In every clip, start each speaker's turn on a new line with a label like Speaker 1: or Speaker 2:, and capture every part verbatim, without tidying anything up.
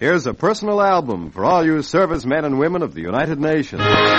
Speaker 1: Here's a personal album for all you servicemen and women of the United Nations.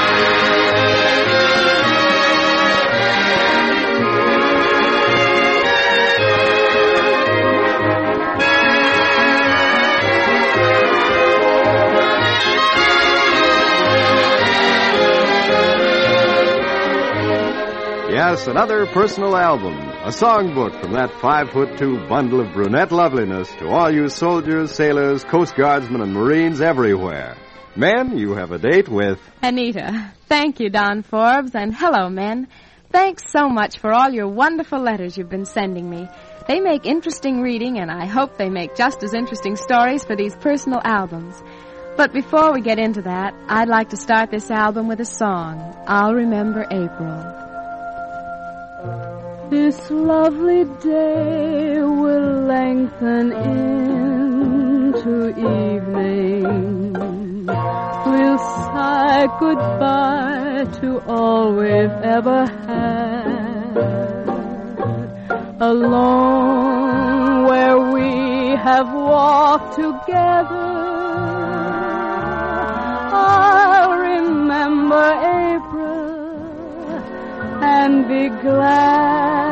Speaker 1: Yes, another personal album, a songbook from that five-foot-two bundle of brunette loveliness to all you soldiers, sailors, Coast Guardsmen, and Marines everywhere. Men, you have a date with...
Speaker 2: Anita. Thank you, Don Forbes, and hello, men. Thanks so much for all your wonderful letters you've been sending me. They make interesting reading, and I hope they make just as interesting stories for these personal albums. But before we get into that, I'd like to start this album with a song, I'll Remember April. This lovely day will lengthen into evening. We'll say goodbye to all we've ever had. Alone where we have walked together, I'll remember April and be glad.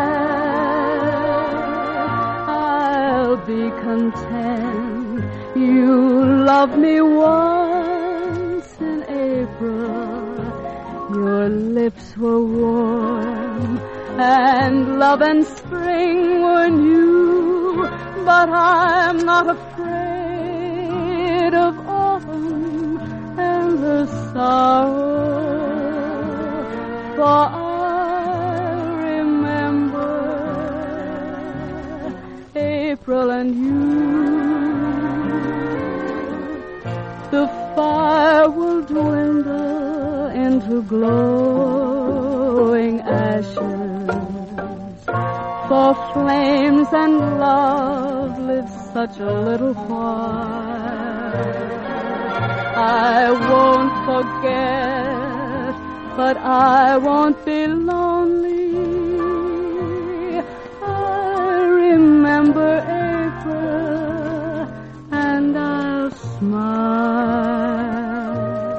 Speaker 2: I'll be content. You loved me once in April. Your lips were warm and love and spring were new. But I'm not afraid of autumn and the sorrow, for April and you. The fire will dwindle into glowing ashes, for flames and love live such a little while. I won't forget, but I won't be lonely. Remember April, and I'll smile.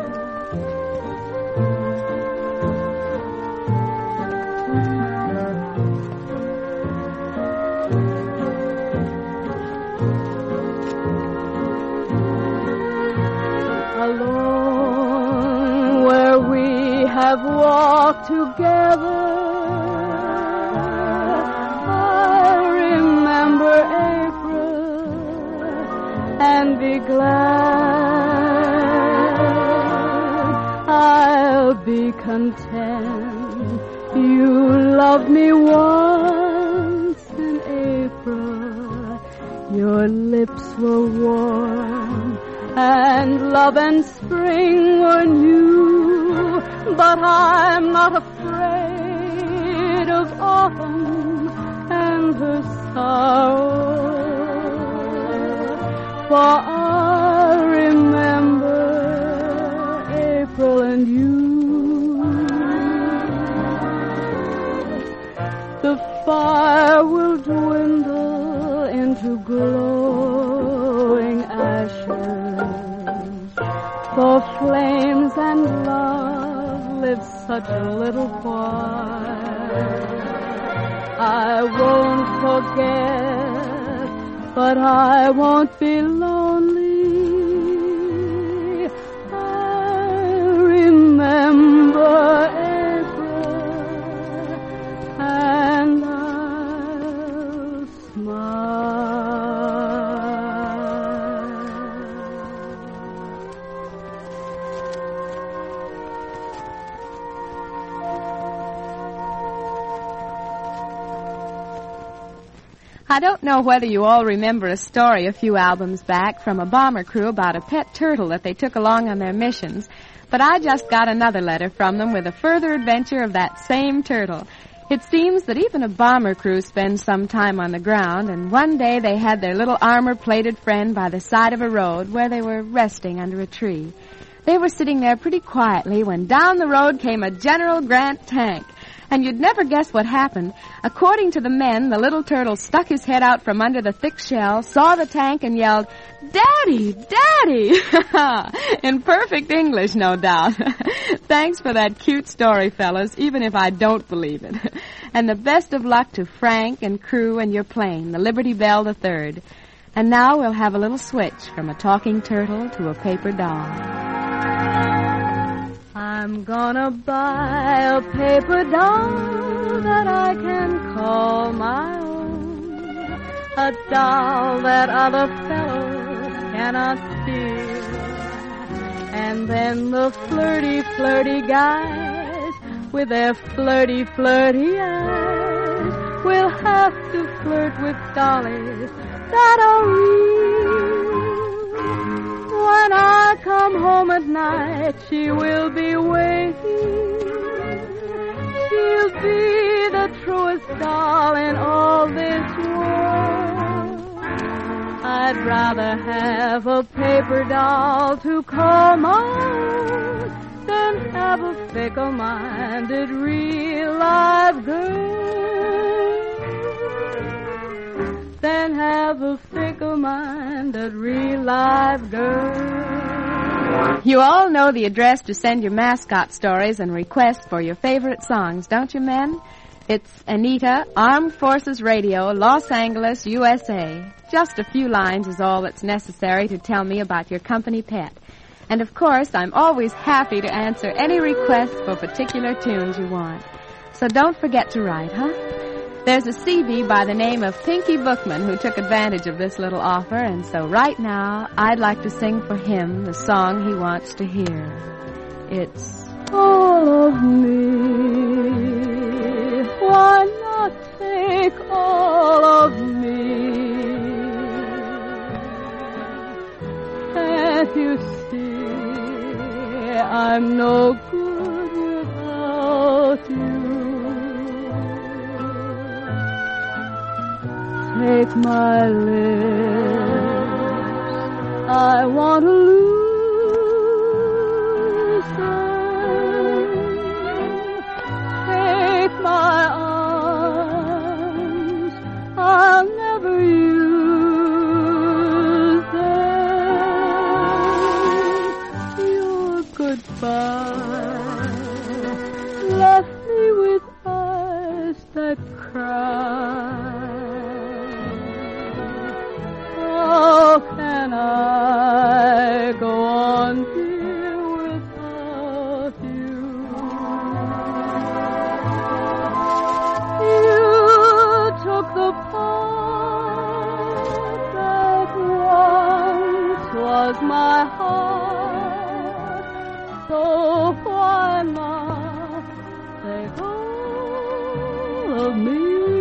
Speaker 2: Alone where we have walked together, and be glad. I'll be content. You loved me once in April. Your lips were warm and love and spring were new. But I'm not afraid of autumn and her sorrow, for I remember April and you. The fire will dwindle into glowing ashes, for flames and love live such a little while. I won't forget, but I won't be lonely. I'll remember April, and I'll smile. I don't know whether you all remember a story a few albums back from a bomber crew about a pet turtle that they took along on their missions, but I just got another letter from them with a further adventure of that same turtle. It seems that even a bomber crew spends some time on the ground, and one day they had their little armor-plated friend by the side of a road where they were resting under a tree. They were sitting there pretty quietly when down the road came a General Grant tank. And you'd never guess what happened. According to the men, the little turtle stuck his head out from under the thick shell, saw the tank, and yelled, "Daddy! Daddy!" In perfect English, no doubt. Thanks for that cute story, fellas, even if I don't believe it. And the best of luck to Frank and crew and your plane, the Liberty Bell the Third. And now we'll have a little switch from a talking turtle to a paper doll. I'm gonna buy a paper doll that I can call my own, a doll that other fellows cannot steal. And then the flirty, flirty guys with their flirty, flirty eyes will have to flirt with dollies that are real. When I come home at night, she will be waiting. She'll be the truest doll in all this world. I'd rather have a paper doll to call mine than have a fickle-minded real live girl. Than have a fickle-minded real live girl. You all know the address to send your mascot stories and requests for your favorite songs, don't you, men? It's Anita, Armed Forces Radio, Los Angeles, U S A. Just a few lines is all that's necessary to tell me about your company pet. And, of course, I'm always happy to answer any request for particular tunes you want. So don't forget to write, huh? There's a C B by the name of Pinky Bookman who took advantage of this little offer, and so right now I'd like to sing for him the song he wants to hear. It's all of me. Why not take all of me? Can't you see I'm no good without you? Take my lips, I want to lose them. Take my arms, I'll never use them. Your goodbye left me with eyes that cry. How can I go on, dear, without you? You took the part that once was my heart, so why not take all of me?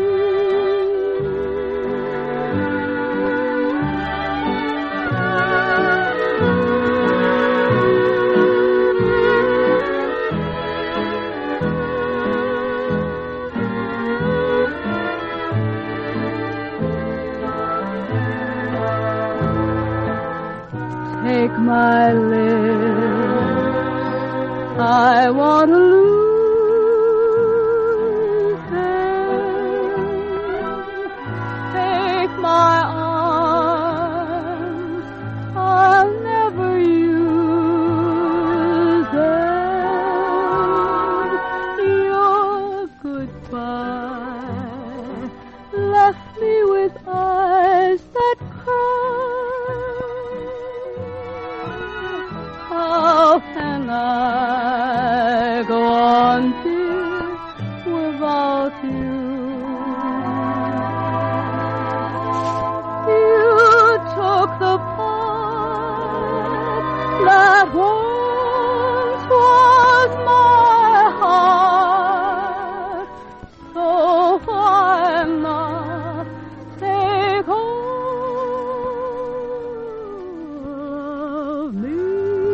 Speaker 2: Take my lips, I want to lose them. Take my arms, I'll never use them. Your goodbye left me with eyes that cry. How can I go on, dear, without you? You took the part that once was my heart, so why not take all of me?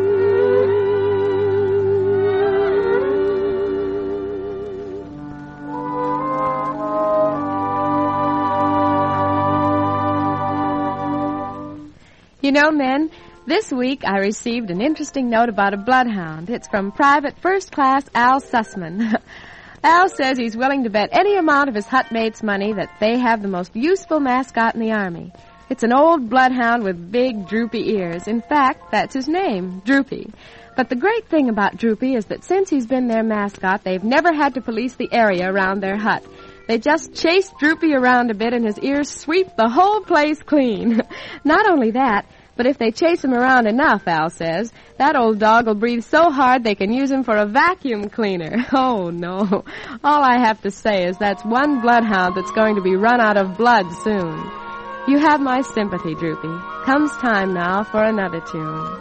Speaker 2: You know, men, this week I received an interesting note about a bloodhound. It's from Private First Class Al Sussman. Al says he's willing to bet any amount of his hut mates' money that they have the most useful mascot in the Army. It's an old bloodhound with big, droopy ears. In fact, that's his name, Droopy. But the great thing about Droopy is that since he's been their mascot, they've never had to police the area around their hut. They just chase Droopy around a bit and his ears sweep the whole place clean. Not only that, but if they chase him around enough, Al says, that old dog will breathe so hard they can use him for a vacuum cleaner. Oh, no. All I have to say is that's one bloodhound that's going to be run out of blood soon. You have my sympathy, Droopy. Comes time now for another tune.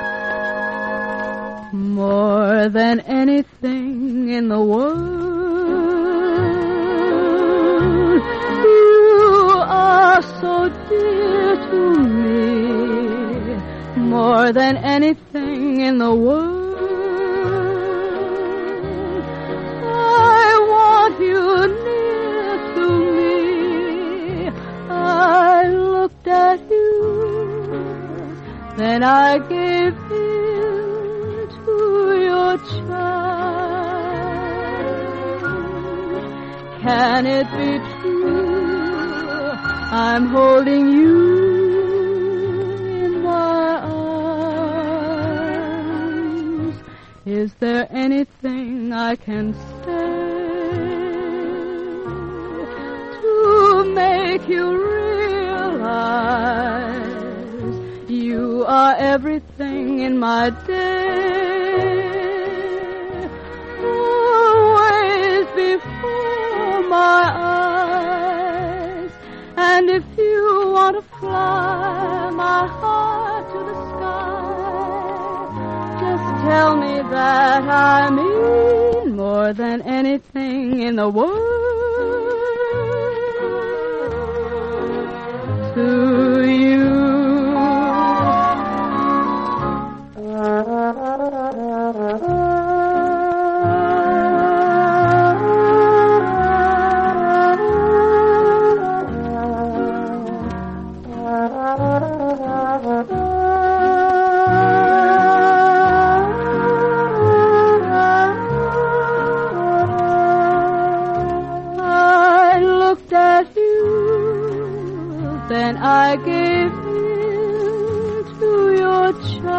Speaker 3: More than anything in the world, you are so dear to me. More than anything in the world, I want you near to me. I looked at you, then I gave in to your charm. Can it be true? I'm holding you in my arms. Is there anything I can say to make you realize you are everything in my day? Always before my eyes. And if you want to fly my heart to the sky, just tell me that I mean more than anything in the world to you. I gave in to your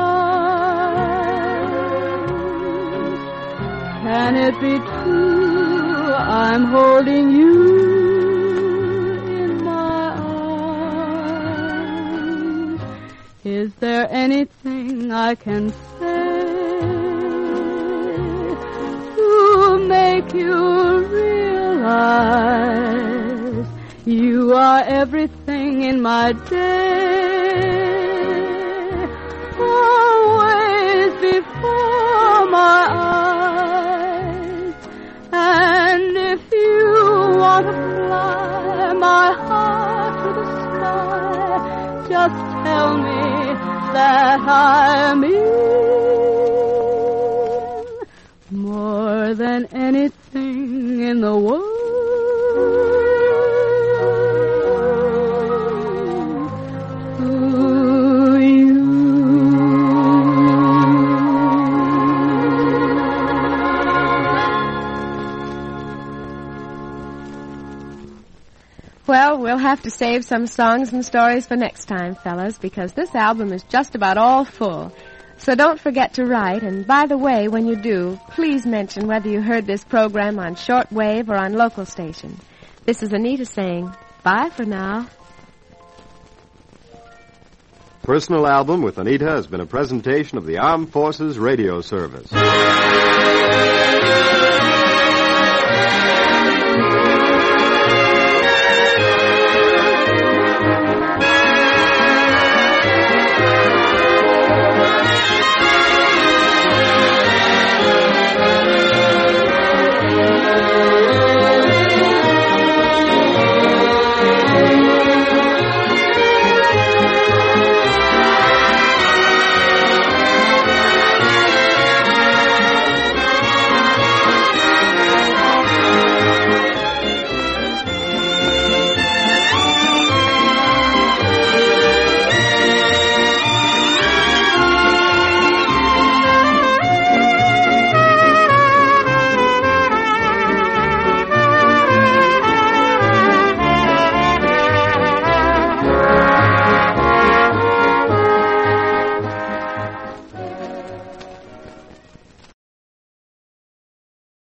Speaker 3: charm. Can it be true? I'm holding you in my arms. Is there anything I can say to make you realize you are everything in my day, always before my eyes. And if you want to fly my heart to the sky, just tell me that I mean more than anything in the world
Speaker 2: Well, we'll have to save some songs and stories for next time, fellas, because this album is just about all full. So don't forget to write, and by the way, when you do, please mention whether you heard this program on shortwave or on local station. This is Anita saying bye for now.
Speaker 1: Personal Album with Anita has been a presentation of the Armed Forces Radio Service.